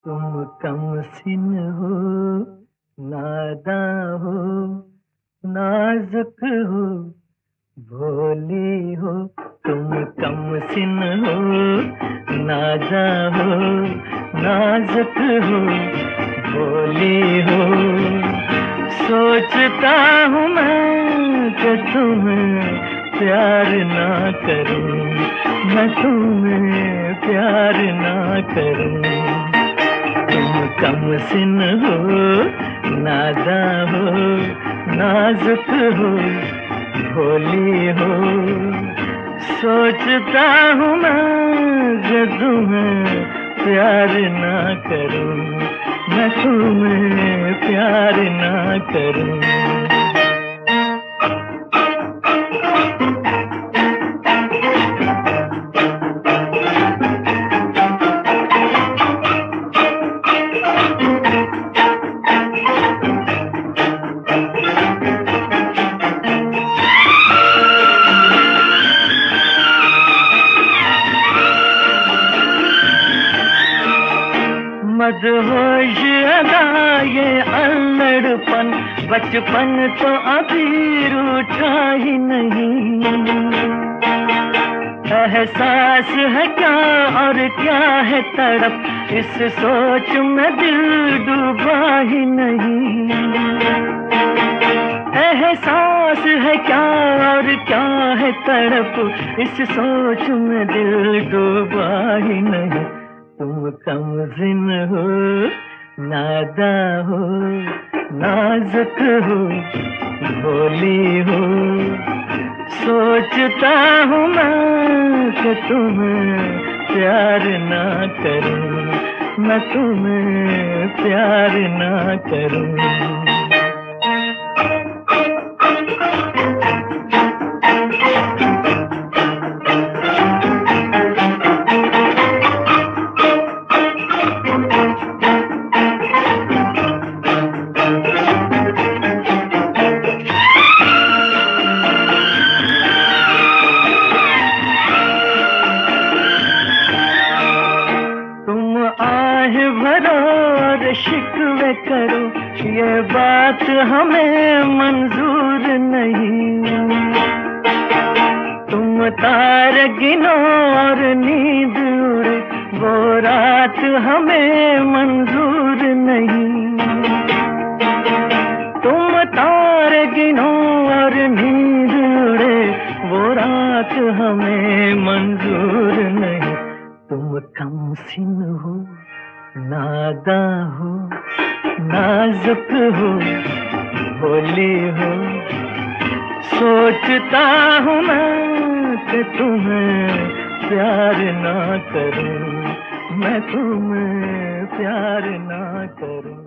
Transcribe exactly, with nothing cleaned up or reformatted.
तुम कमसिन हो, नादां हो, नाजुक हो, भोली हो। तुम कमसिन हो, नादां हो, नाजुक हो, भोली हो। सोचता हूँ मैं कि तुम्हें प्यार ना करूं, मैं तुम्हें प्यार ना करूं। तुम कमसिन हो, नादां हो, नाजुक हो, भोली हो। सोचता हूँ मैं कि तुम्हें प्यार ना करूं, मैं तुम्हें प्यार ना करूं। मदहोश अदा ये अल्लड़पन, बचपन तो अभी रूठा ही नहीं। एहसास है क्या और क्या है तड़प, इस सोच में दिल डूबा ही नहीं। एहसास है क्या और क्या है तड़प, इस सोच में दिल डूबा ही नहीं। तुम कमसिन हो, नादां हो, नाजुक हो, भोली हो। सोचता हूँ मैं कि तुम्हें प्यार ना करूं, मैं तुम्हें प्यार ना करूं। शिकवे करो, ये बात हमें मंजूर नहीं। तुम तार गिनो और नींद उड़े, वो रात हमें मंजूर नहीं। तुम तार गिनो और नींद उड़े, वो रात हमें मंजूर नहीं। तुम कमसिन हो, नादां हो, नाजुक हो, भोली हो। सोचता हूँ मैं कि तुम्हें प्यार ना करूं, मैं तुम्हें प्यार ना करूं।